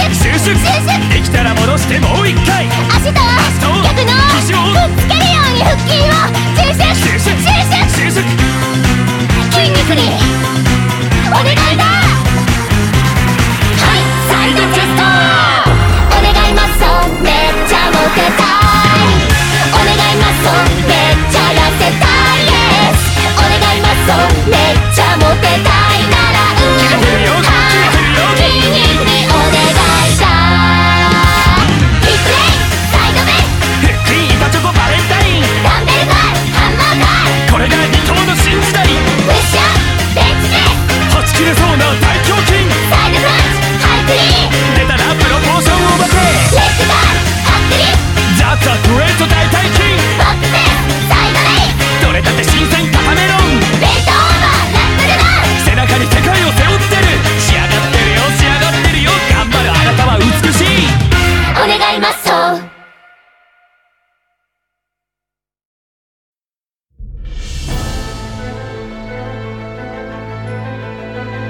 収縮できたら戻してもう一回。 足と逆の肘をくっつけるように腹筋を収縮収縮筋肉にお願いだ。はい、サイドチェストお願いマッソめっちゃモテたい。お願いマッソめっちゃ痩せたいです。お願いマッソめっちゃモテたいならはい筋肉にお願いだ。ヒップレイサイドベイ腹筋板チョコバレンタイン。 ダンベルバーハンマーバーこれが二頭の新時代。 プッシュアップベンチプレスはち切れそうな